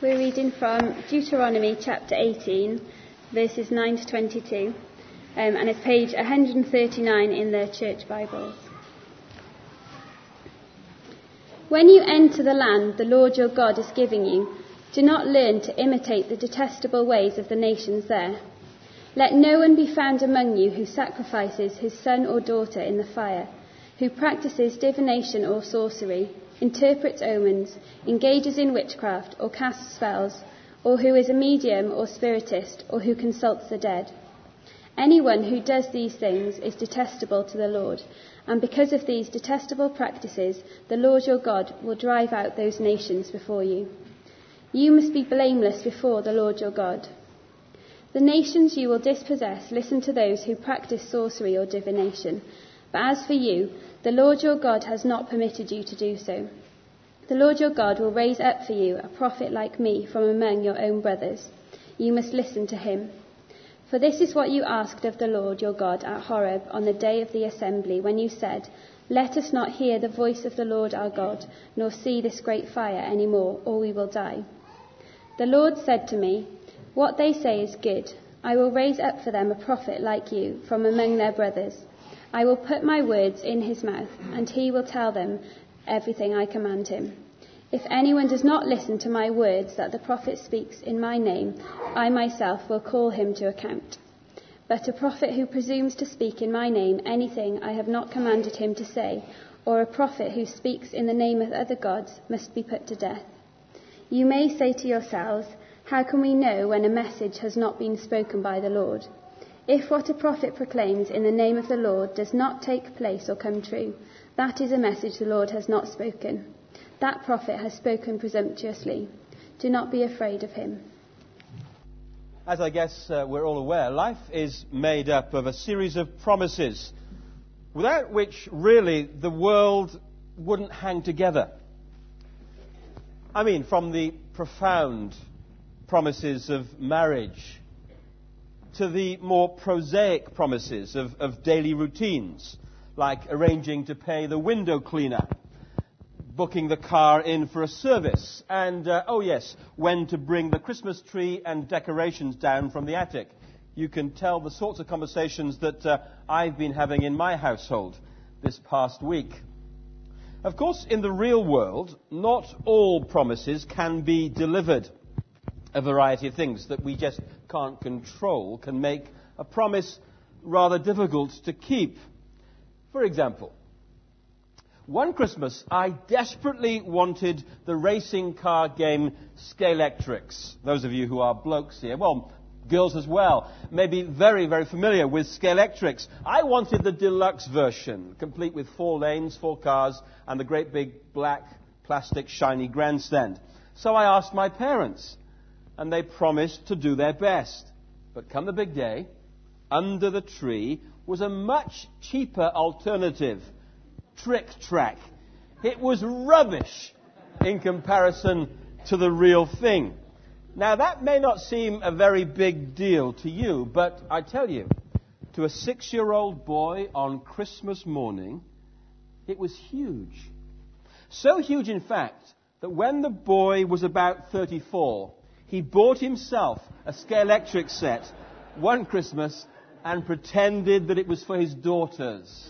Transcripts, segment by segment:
We're reading from Deuteronomy chapter 18, verses 9 to 22, and it's page 139 in the Church Bibles. When you enter the land the Lord your God is giving you, do not learn to imitate the detestable ways of the nations there. Let no one be found among you who sacrifices his son or daughter in the fire, who practices divination or sorcery, interprets omens, engages in witchcraft or casts spells, or who is a medium or spiritist, or who consults the dead. Anyone who does these things is detestable to the Lord, and because of these detestable practices, the Lord your God will drive out those nations before you. You must be blameless before the Lord your God. The nations you will dispossess listen to those who practice sorcery or divination, but as for you, the Lord your God has not permitted you to do so. The Lord your God will raise up for you a prophet like me from among your own brothers. You must listen to him. For this is what you asked of the Lord your God at Horeb on the day of the assembly, when you said, "Let us not hear the voice of the Lord our God, nor see this great fire any more, or we will die." The Lord said to me, "What they say is good. I will raise up for them a prophet like you from among their brothers. I will put my words in his mouth, and he will tell them everything I command him. If anyone does not listen to my words that the prophet speaks in my name, I myself will call him to account. But a prophet who presumes to speak in my name anything I have not commanded him to say, or a prophet who speaks in the name of other gods, must be put to death. You may say to yourselves, 'How can we know when a message has not been spoken by the Lord?' If what a prophet proclaims in the name of the Lord does not take place or come true, that is a message the Lord has not spoken. That prophet has spoken presumptuously. Do not be afraid of him." As I guess we're all aware, life is made up of a series of promises, without which really the world wouldn't hang together. I mean, from the profound promises of marriage to the more prosaic promises of daily routines, like arranging to pay the window cleaner, booking the car in for a service, and, when to bring the Christmas tree and decorations down from the attic. You can tell the sorts of conversations that I've been having in my household this past week. Of course, in the real world, not all promises can be delivered. A variety of things that we just can't control can make a promise rather difficult to keep. For example, one Christmas I desperately wanted the racing car game Scalextric. Those of you who are blokes here, well, girls as well, may be very, very familiar with Scalextric. I wanted the deluxe version, complete with 4 lanes, 4 cars, and the great big black plastic shiny grandstand. So I asked my parents, and they promised to do their best. But come the big day, under the tree was a much cheaper alternative, Trick Track. It was rubbish in comparison to the real thing. Now, that may not seem a very big deal to you, but I tell you, to a 6-year-old boy on Christmas morning, it was huge. So huge, in fact, that when the boy was about 34, he bought himself a Scalextric set one Christmas and pretended that it was for his daughters.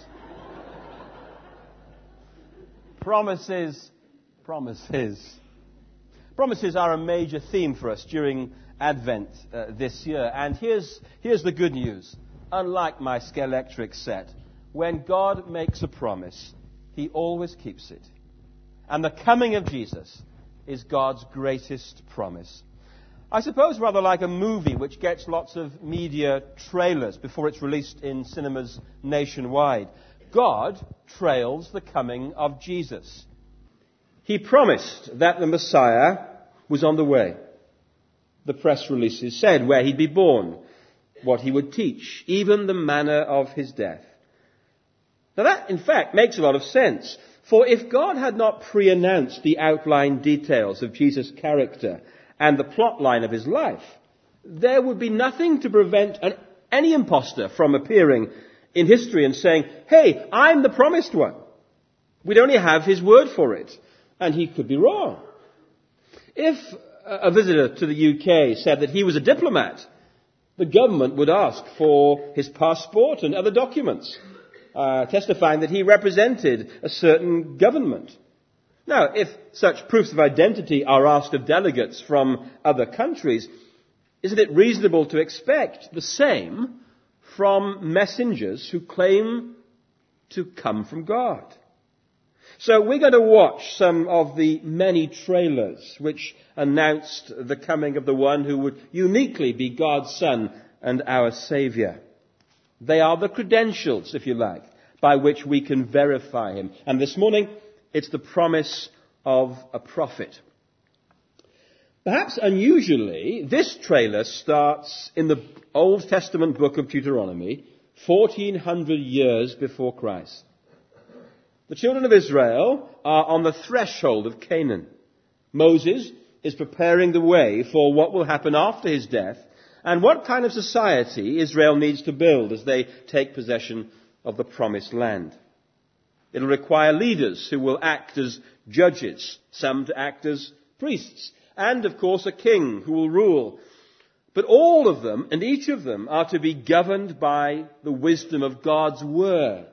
Promises, promises. Promises are a major theme for us during Advent this year. And here's the good news. Unlike my Scalextric set, when God makes a promise, he always keeps it. And the coming of Jesus is God's greatest promise. I suppose rather like a movie which gets lots of media trailers before it's released in cinemas nationwide. God trails the coming of Jesus. He promised that the Messiah was on the way. The press releases said where he'd be born, what he would teach, even the manner of his death. Now that, in fact, makes a lot of sense. For if God had not pre-announced the outline details of Jesus' character and the plot line of his life, there would be nothing to prevent any impostor from appearing in history and saying, "Hey, I'm the promised one." We'd only have his word for it, and he could be wrong. If a visitor to the UK said that he was a diplomat, the government would ask for his passport and other documents, testifying that he represented a certain government. Now, if such proofs of identity are asked of delegates from other countries, isn't it reasonable to expect the same from messengers who claim to come from God? So we're going to watch some of the many trailers which announced the coming of the one who would uniquely be God's Son and our Saviour. They are the credentials, if you like, by which we can verify him. And this morning, it's the promise of a prophet. Perhaps unusually, this trailer starts in the Old Testament book of Deuteronomy, 1400 years before Christ. The children of Israel are on the threshold of Canaan. Moses is preparing the way for what will happen after his death and what kind of society Israel needs to build as they take possession of the promised land. It'll require leaders who will act as judges, some to act as priests, and of course a king who will rule. But all of them and each of them are to be governed by the wisdom of God's word.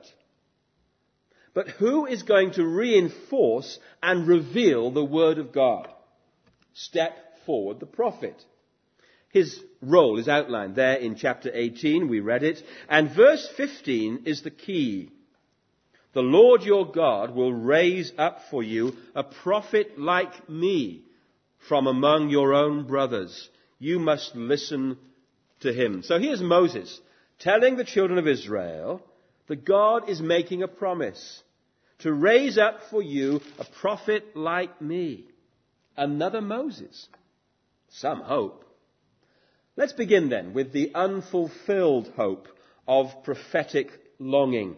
But who is going to reinforce and reveal the word of God? Step forward the prophet. His role is outlined there in chapter 18, we read it, and verse 15 is the key. The Lord your God will raise up for you a prophet like me from among your own brothers. You must listen to him. So here's Moses telling the children of Israel that God is making a promise to raise up for you a prophet like me. Another Moses. Some hope. Let's begin then with the unfulfilled hope of prophetic longing.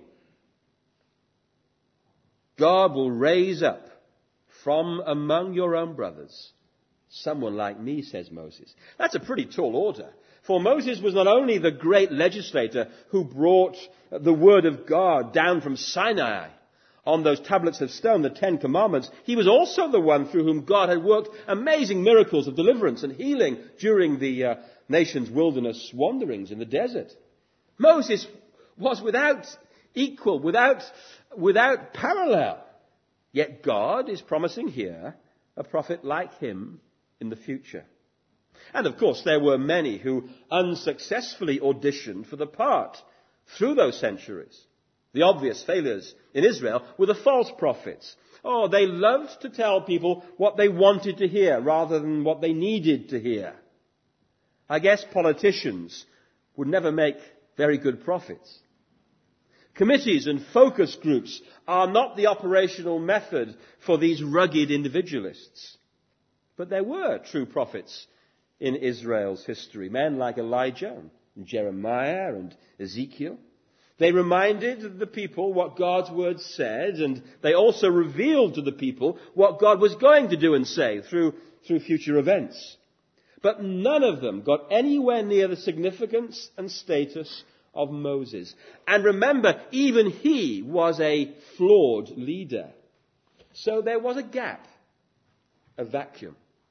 God will raise up from among your own brothers someone like me, says Moses. That's a pretty tall order. For Moses was not only the great legislator who brought the word of God down from Sinai on those tablets of stone, the Ten Commandments, he was also the one through whom God had worked amazing miracles of deliverance and healing during the nation's wilderness wanderings in the desert. Moses was without equal, without parallel. Yet God is promising here a prophet like him in the future. And of course there were many who unsuccessfully auditioned for the part through those centuries. The obvious failures in Israel were the false prophets. Oh, they loved to tell people what they wanted to hear rather than what they needed to hear. I guess politicians would never make very good prophets. Committees and focus groups are not the operational method for these rugged individualists. But there were true prophets in Israel's history, men like Elijah and Jeremiah and Ezekiel. They reminded the people what God's word said, and they also revealed to the people what God was going to do and say through future events. But none of them got anywhere near the significance and status of Moses. And remember, even he was a flawed leader. So there was a gap, a vacuum,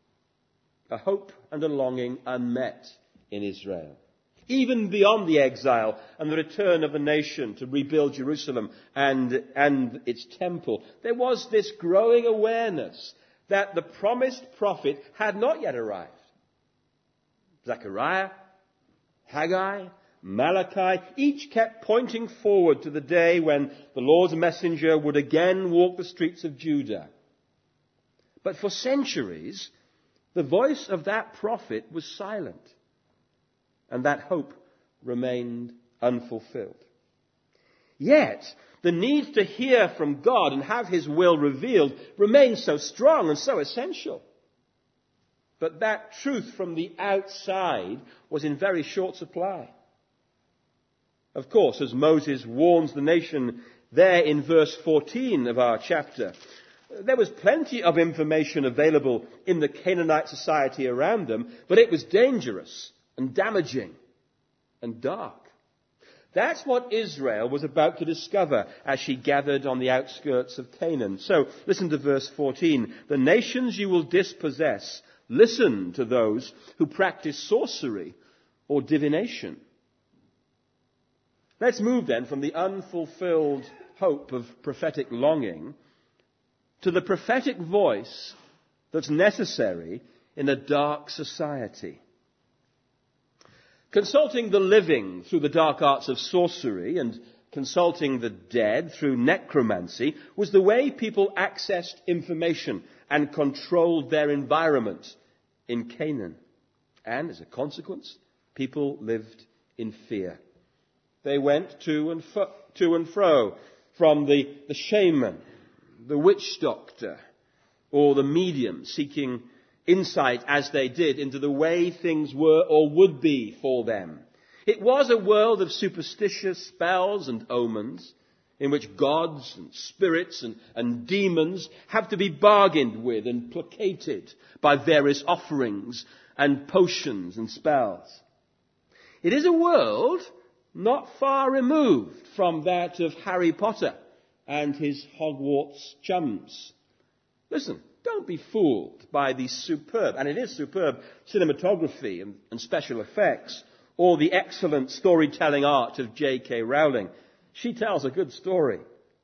a hope and a longing unmet in Israel. Even beyond the exile and the return of the nation to rebuild Jerusalem and its temple, there was this growing awareness that the promised prophet had not yet arrived. Zechariah, Haggai, Malachi, each kept pointing forward to the day when the Lord's messenger would again walk the streets of Judah. But for centuries, the voice of that prophet was silent. And that hope remained unfulfilled. Yet, the need to hear from God and have his will revealed remains so strong and so essential. But that truth from the outside was in very short supply. Of course, as Moses warns the nation there in verse 14 of our chapter, there was plenty of information available in the Canaanite society around them, but it was dangerous and damaging and dark. That's what Israel was about to discover as she gathered on the outskirts of Canaan. So, listen to verse 14. The nations you will dispossess listen to those who practice sorcery or divination. Let's move then from the unfulfilled hope of prophetic longing to the prophetic voice that's necessary in a dark society. Consulting the living through the dark arts of sorcery and consulting the dead through necromancy was the way people accessed information and controlled their environment in Canaan. And as a consequence, people lived in fear. They went to and fro from the shaman, the witch doctor, or the medium, seeking insight as they did into the way things were or would be for them. It was a world of superstitious spells and omens in which gods and spirits and demons have to be bargained with and placated by various offerings and potions and spells. It is a world not far removed from that of Harry Potter and his Hogwarts chums. Listen, don't be fooled by the superb, and it is superb, cinematography and special effects, or the excellent storytelling art of J.K. Rowling. She tells a good story.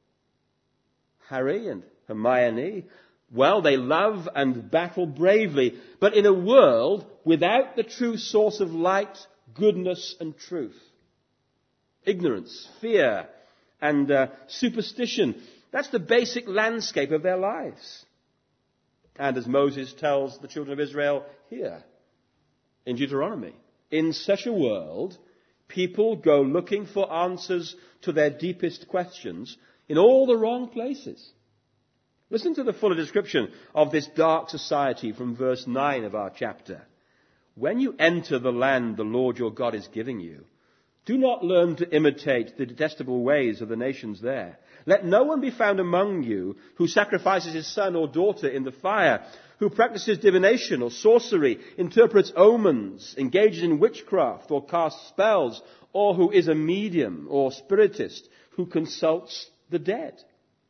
Harry and Hermione, well, they love and battle bravely, but in a world without the true source of light, goodness and truth. Ignorance, fear, and superstition. That's the basic landscape of their lives. And as Moses tells the children of Israel here in Deuteronomy, in such a world, people go looking for answers to their deepest questions in all the wrong places. Listen to the fuller description of this dark society from verse 9 of our chapter. When you enter the land the Lord your God is giving you, do not learn to imitate the detestable ways of the nations there. Let no one be found among you who sacrifices his son or daughter in the fire, who practices divination or sorcery, interprets omens, engages in witchcraft or casts spells, or who is a medium or spiritist who consults the dead.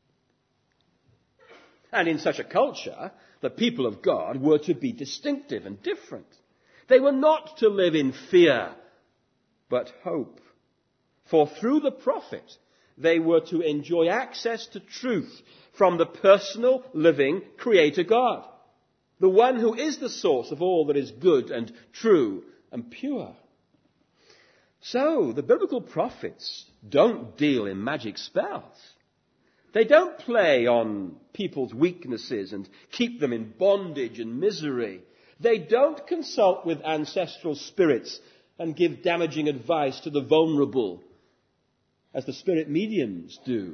And in such a culture, the people of God were to be distinctive and different. They were not to live in fear, but hope. For through the prophet, they were to enjoy access to truth from the personal, living Creator God, the one who is the source of all that is good and true and pure. So, the biblical prophets don't deal in magic spells. They don't play on people's weaknesses and keep them in bondage and misery. They don't consult with ancestral spirits and give damaging advice to the vulnerable, as the spirit mediums do.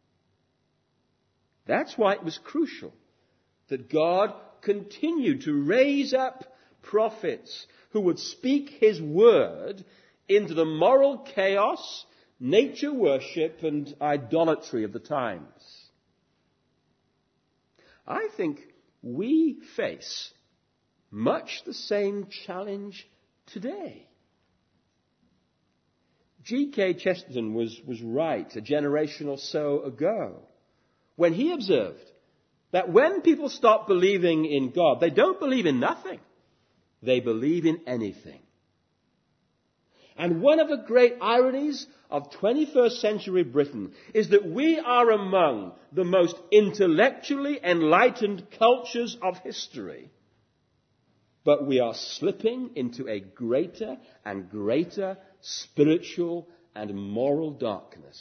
That's why it was crucial that God continued to raise up prophets who would speak his word into the moral chaos, nature worship, and idolatry of the times. I think we face much the same challenge today. G.K. Chesterton was right a generation or so ago when he observed that when people stop believing in God, they don't believe in nothing. They believe in anything. And one of the great ironies of 21st century Britain is that we are among the most intellectually enlightened cultures of history. But we are slipping into a greater and greater spiritual and moral darkness.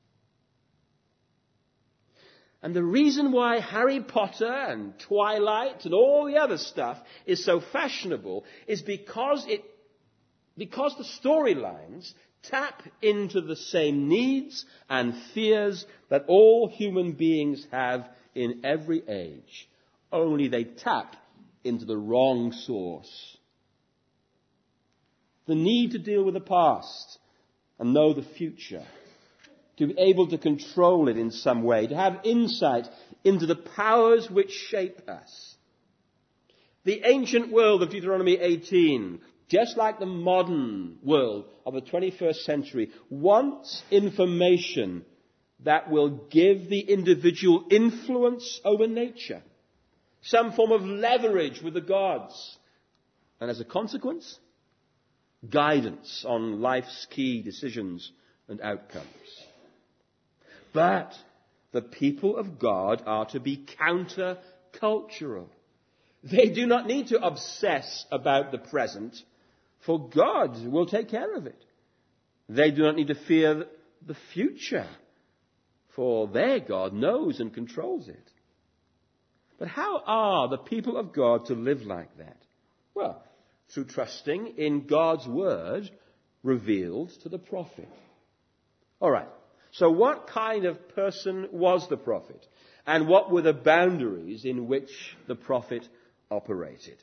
And the reason why Harry Potter and Twilight and all the other stuff is so fashionable is because the storylines tap into the same needs and fears that all human beings have in every age. Only they tap into the wrong source. The need to deal with the past and know the future. To be able to control it in some way. To have insight into the powers which shape us. The ancient world of Deuteronomy 18, just like the modern world of the 21st century, wants information that will give the individual influence over nature. some form of leverage with the gods. And as a consequence, guidance on life's key decisions and outcomes. But the people of God are to be counter-cultural. They do not need to obsess about the present, for God will take care of it. They do not need to fear the future, for their God knows and controls it. But how are the people of God to live like that? Well, through trusting in God's word revealed to the prophet. All right, so what kind of person was the prophet? And what were the boundaries in which the prophet operated?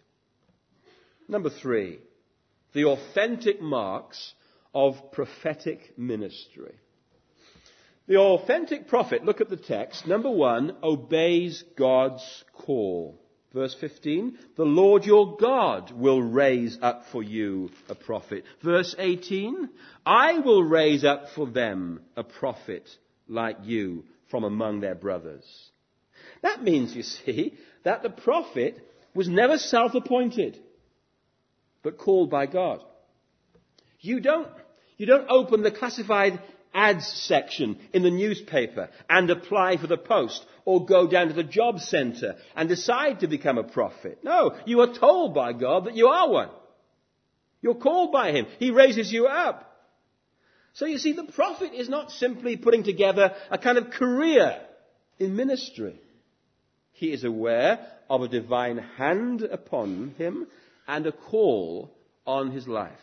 Number 3, the authentic marks of prophetic ministry. The authentic prophet, look at the text. Number 1, obeys God's call. Verse 15, the Lord your God will raise up for you a prophet. Verse 18, I will raise up for them a prophet like you from among their brothers. That means, you see, that the prophet was never self-appointed, but called by God. You don't open the classified ads section in the newspaper and apply for the post or go down to the job centre and decide to become a prophet. No, you are told by God that you are one. You're called by him. He raises you up. So you see, the prophet is not simply putting together a kind of career in ministry. He is aware of a divine hand upon him and a call on his life.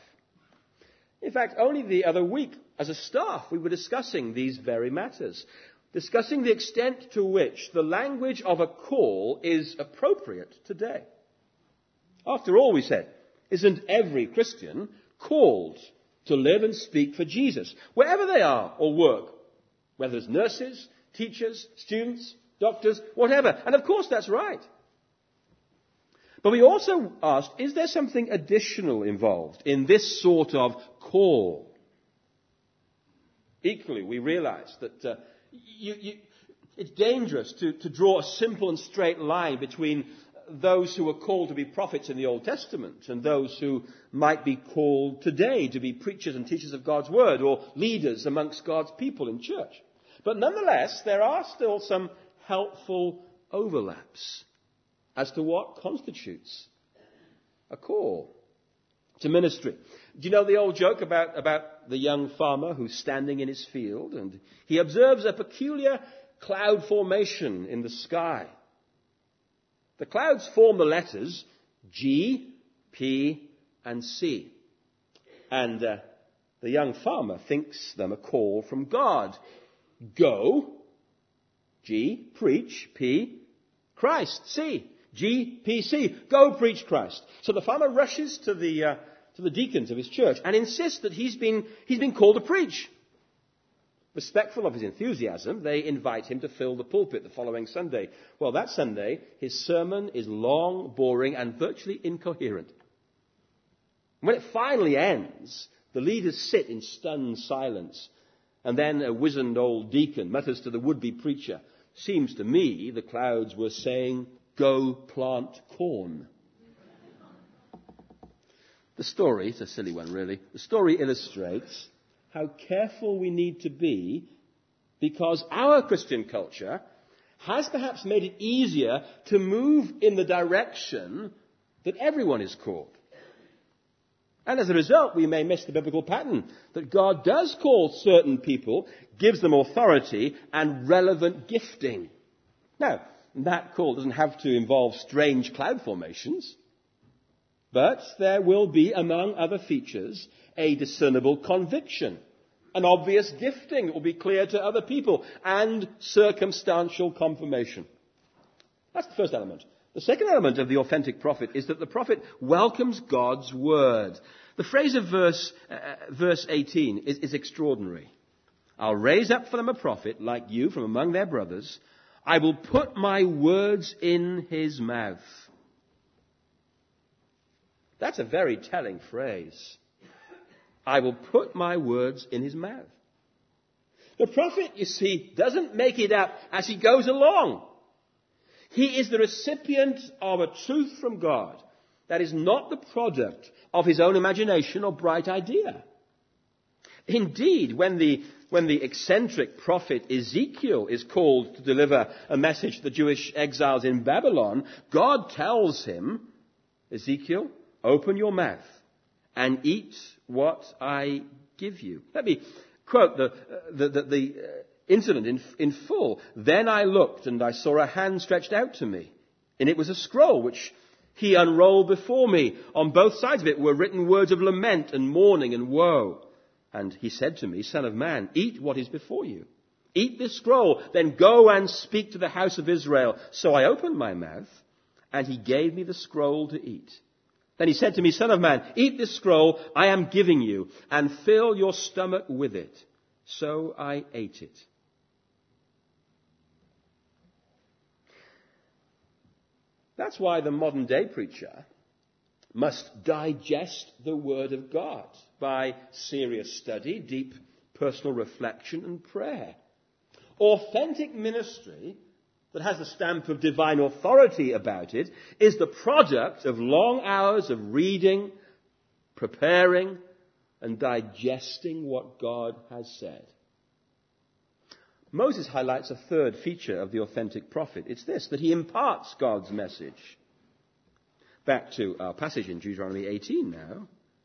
In fact, only the other week, as a staff, we were discussing these very matters, discussing the extent to which the language of a call is appropriate today. After all, we said, isn't every Christian called to live and speak for Jesus, wherever they are or work, whether it's nurses, teachers, students, doctors, whatever? And of course that's right. But we also asked, is there something additional involved in this sort of call? Equally, we realized that it's dangerous to draw a simple and straight line between those who were called to be prophets in the Old Testament and those who might be called today to be preachers and teachers of God's word or leaders amongst God's people in church. But nonetheless, there are still some helpful overlaps as to what constitutes a call to ministry. Do you know the old joke about the young farmer who's standing in his field and he observes a peculiar cloud formation in the sky? The clouds form the letters G, P, and C. And the young farmer thinks them a call from God. Go, G, preach, P, Christ, C. G, P, C. Go preach Christ. So the farmer rushes to the deacons of his church and insists that he's been called to preach. Respectful of his enthusiasm, they invite him to fill the pulpit the following Sunday. Well, that Sunday, his sermon is long, boring, and virtually incoherent. When it finally ends, the leaders sit in stunned silence, and then a wizened old deacon mutters to the would-be preacher, "Seems to me the clouds were saying, go plant corn." The story, it's a silly one really, the story illustrates how careful we need to be because our Christian culture has perhaps made it easier to move in the direction that everyone is called. And as a result, we may miss the biblical pattern that God does call certain people, gives them authority and relevant gifting. Now, that call doesn't have to involve strange cloud formations, but there will be, among other features, a discernible conviction, an obvious gifting that will be clear to other people, and circumstantial confirmation. That's the first element. The second element of the authentic prophet is that the prophet welcomes God's word. The phrase of verse 18 is extraordinary. I'll raise up for them a prophet like you from among their brothers. I will put my words in his mouth. That's a very telling phrase. I will put my words in his mouth. The prophet, you see, doesn't make it up as he goes along. He is the recipient of a truth from God that is not the product of his own imagination or bright idea. Indeed, when the eccentric prophet Ezekiel is called to deliver a message to the Jewish exiles in Babylon, God tells him, Ezekiel, open your mouth and eat what I give you. Let me quote the incident in full. Then I looked and I saw a hand stretched out to me, and it was a scroll which he unrolled before me. On both sides of it were written words of lament and mourning and woe. And he said to me, Son of man, eat what is before you. Eat this scroll, then go and speak to the house of Israel. So I opened my mouth, and he gave me the scroll to eat. Then he said to me, Son of man, eat this scroll I am giving you, and fill your stomach with it. So I ate it. That's why the modern day preacher must digest the Word of God by serious study, deep personal reflection and prayer. Authentic ministry that has the stamp of divine authority about it is the product of long hours of reading, preparing, and digesting what God has said. Moses highlights a third feature of the authentic prophet. It's this, that he imparts God's message. Back to our passage in Deuteronomy 18 now.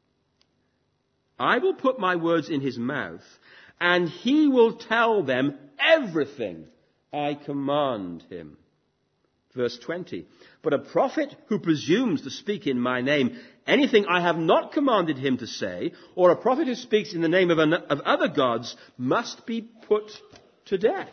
I will put my words in his mouth, and he will tell them everything I command him. Verse 20. But a prophet who presumes to speak in my name anything I have not commanded him to say, or a prophet who speaks in the name of other gods, must be put to death.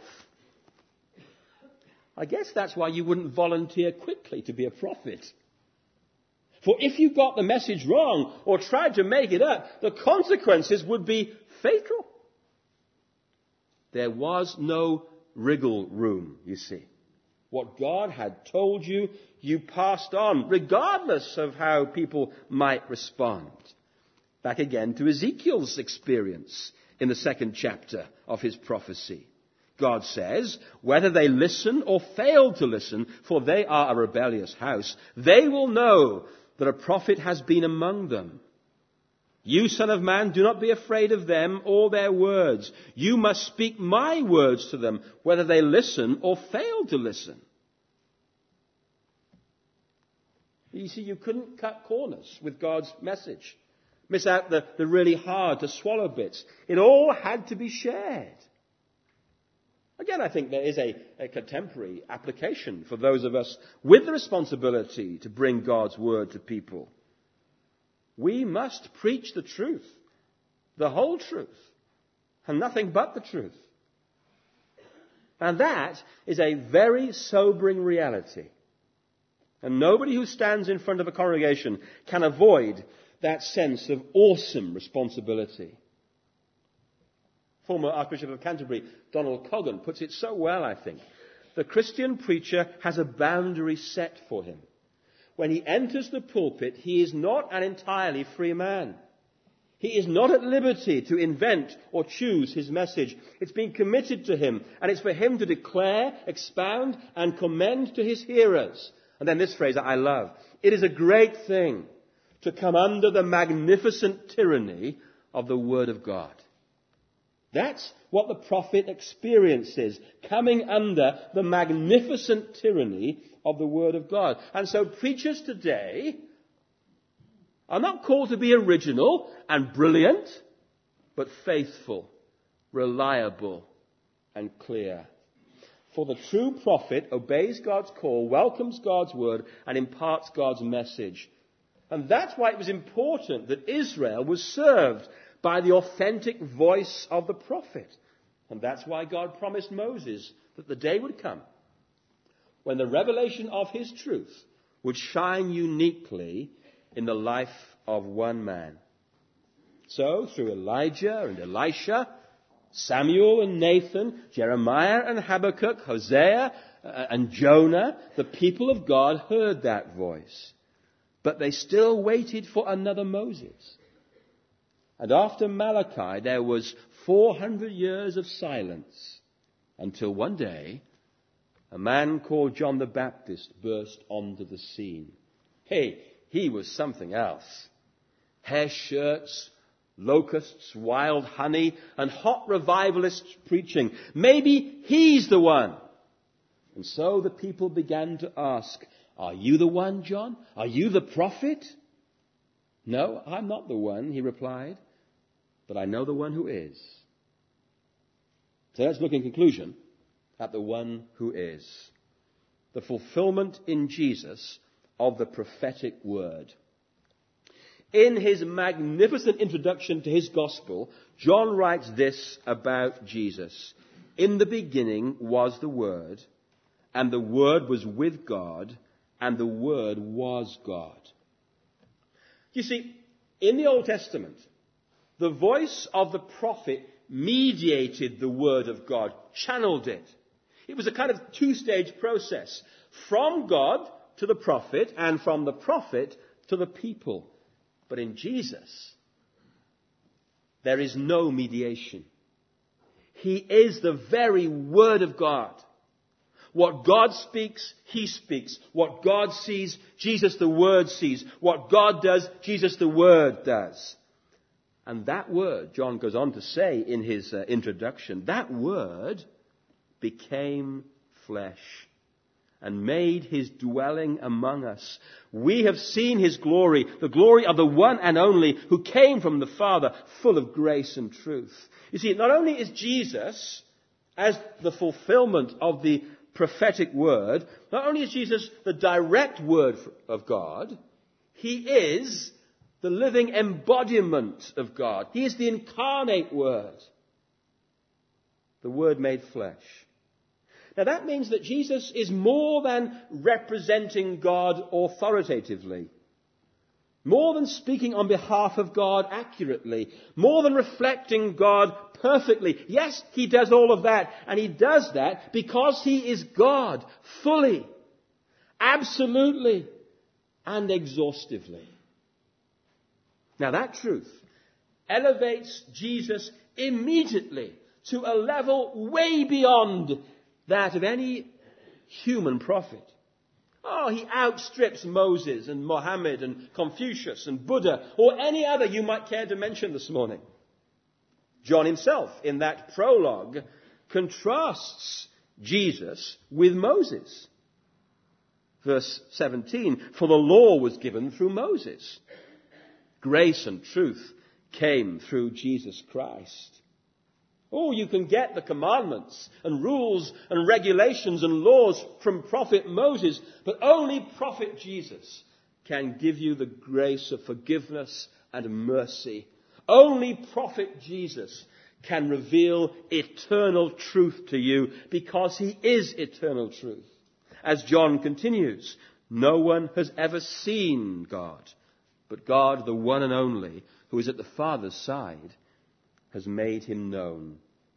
I guess that's why you wouldn't volunteer quickly to be a prophet. For if you got the message wrong or tried to make it up, the consequences would be fatal. There was no wriggle room, you see. What God had told you, you passed on, regardless of how people might respond. Back again to Ezekiel's experience in the 2nd chapter of his prophecy. God says, whether they listen or fail to listen, for they are a rebellious house, they will know that a prophet has been among them. You, son of man, do not be afraid of them or their words. You must speak my words to them, whether they listen or fail to listen. You see, you couldn't cut corners with God's message. Miss out the really hard to swallow bits. It all had to be shared. Again, I think there is a contemporary application for those of us with the responsibility to bring God's word to people. We must preach the truth, the whole truth, and nothing but the truth. And that is a very sobering reality. And nobody who stands in front of a congregation can avoid that sense of awesome responsibility. Former Archbishop of Canterbury, Donald Coggan, puts it so well, I think. The Christian preacher has a boundary set for him. When he enters the pulpit, he is not an entirely free man. He is not at liberty to invent or choose his message. It's been committed to him, and it's for him to declare, expound, and commend to his hearers. And then this phrase that I love. It is a great thing to come under the magnificent tyranny of the Word of God. That's what the prophet experiences, coming under the magnificent tyranny of the Word of God. And so preachers today are not called to be original and brilliant, but faithful, reliable, and clear. For the true prophet obeys God's call, welcomes God's word, and imparts God's message. And that's why it was important that Israel was served by the authentic voice of the prophet. And that's why God promised Moses that the day would come when the revelation of his truth would shine uniquely in the life of one man. So, through Elijah and Elisha, Samuel and Nathan, Jeremiah and Habakkuk, Hosea and Jonah, the people of God heard that voice. But they still waited for another Moses. And after Malachi, there was 400 years of silence until one day a man called John the Baptist burst onto the scene. Hey, he was something else. Hair shirts, locusts, wild honey, and hot revivalists preaching. Maybe he's the one. And so the people began to ask, are you the one, John? Are you the prophet? No, I'm not the one, he replied, but I know the one who is. So let's look in conclusion at the one who is. The fulfillment in Jesus of the prophetic word. In his magnificent introduction to his gospel, John writes this about Jesus. In the beginning was the Word, and the Word was with God, and the Word was God. You see, in the Old Testament, the voice of the prophet mediated the Word of God, channeled it. It was a kind of two-stage process, from God to the prophet, and from the prophet to the people. But in Jesus, there is no mediation. He is the very Word of God. What God speaks, He speaks. What God sees, Jesus the Word sees. What God does, Jesus the Word does. And that Word, John goes on to say in his introduction, that Word became flesh and made his dwelling among us. We have seen his glory, the glory of the one and only who came from the Father, full of grace and truth. You see, not only is Jesus, as the fulfillment of the prophetic word, not only is Jesus the direct word of God, he is the living embodiment of God. He is the incarnate word, the Word made flesh. Now that means that Jesus is more than representing God authoritatively, more than speaking on behalf of God accurately, more than reflecting God perfectly. Yes, he does all of that, and he does that because he is God, fully, absolutely, and exhaustively. Now that truth elevates Jesus immediately to a level way beyond that of any human prophet. Oh, he outstrips Moses and Mohammed and Confucius and Buddha or any other you might care to mention this morning. John himself, in that prologue, contrasts Jesus with Moses. Verse 17, for the law was given through Moses. Grace and truth came through Jesus Christ. Oh, you can get the commandments and rules and regulations and laws from Prophet Moses, but only Prophet Jesus can give you the grace of forgiveness and mercy. Only Prophet Jesus can reveal eternal truth to you because he is eternal truth. As John continues, no one has ever seen God, but God, the one and only, who is at the Father's side, has made him known.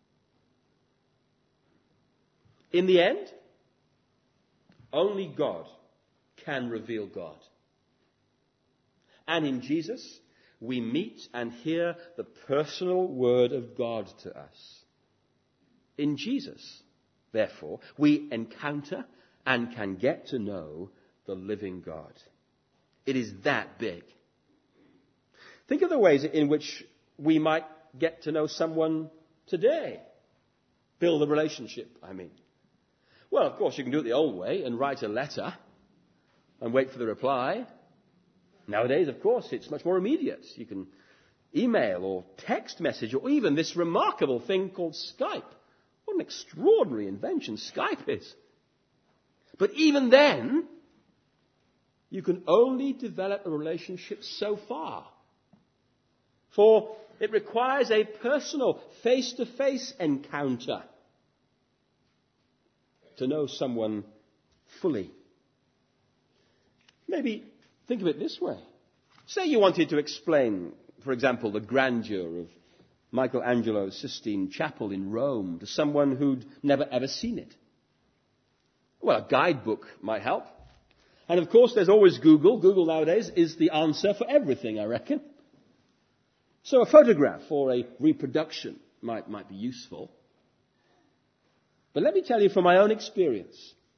In the end, only God can reveal God. And in Jesus, we meet and hear the personal word of God to us. In Jesus, therefore, we encounter and can get to know the living God. It is that big. Think of the ways in which we might get to know someone today. Build a relationship, I mean. Well, of course, you can do it the old way and write a letter and wait for the reply. Nowadays, of course, it's much more immediate. You can email or text message or even this remarkable thing called Skype. What an extraordinary invention Skype is. But even then, you can only develop a relationship so far. For it requires a personal, face-to-face encounter to know someone fully. Maybe think of it this way. Say you wanted to explain, for example, the grandeur of Michelangelo's Sistine Chapel in Rome to someone who'd never ever seen it. Well, a guidebook might help. And of course, there's always Google. Google nowadays is the answer for everything, I reckon. So a photograph or a reproduction might be useful. But let me tell you from my own experience,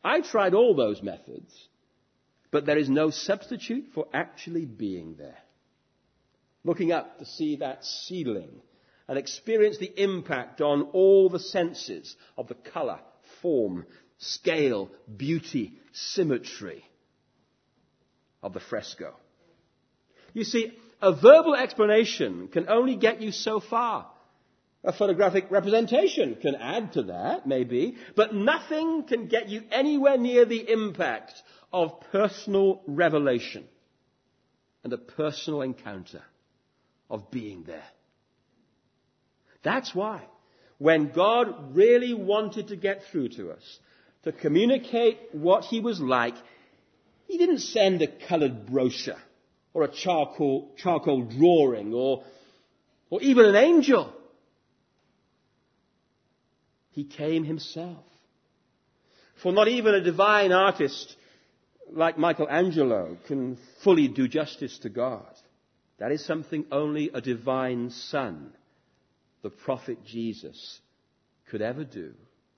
I tried all those methods, but there is no substitute for actually being there. Looking up to see that ceiling and experience the impact on all the senses of the colour, form, scale, beauty, symmetry of the fresco. You see, a verbal explanation can only get you so far. A photographic representation can add to that, maybe, but nothing can get you anywhere near the impact of personal revelation and a personal encounter of being there. That's why, when God really wanted to get through to us, to communicate what he was like, he didn't send a coloured brochure or a charcoal drawing or even an angel. He came himself. For not even a divine artist like Michelangelo can fully do justice to God. That is something only a divine Son, the prophet Jesus, could ever do.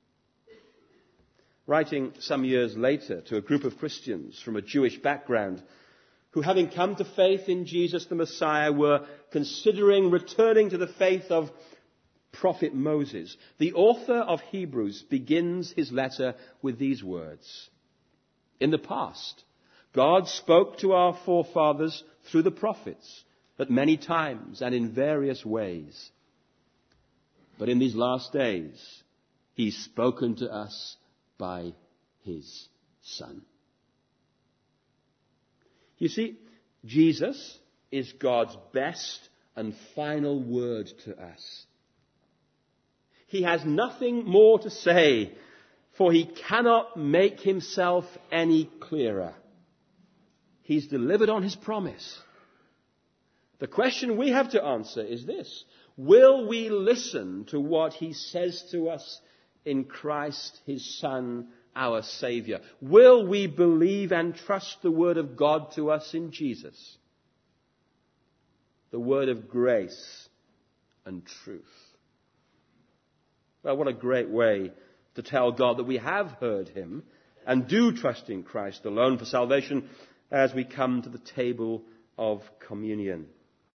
Writing some years later to a group of Christians from a Jewish background who, having come to faith in Jesus the Messiah, were considering returning to the faith of prophet Moses, the author of Hebrews begins his letter with these words. In the past, God spoke to our forefathers through the prophets at many times and in various ways. But in these last days, he's spoken to us by his Son. You see, Jesus is God's best and final word to us. He has nothing more to say, for he cannot make himself any clearer. He's delivered on his promise. The question we have to answer is this: will we listen to what he says to us in Christ, his Son, our Saviour? Will we believe and trust the word of God to us in Jesus? The word of grace and truth. Well, what a great way to tell God that we have heard him and do trust in Christ alone for salvation as we come to the table of communion.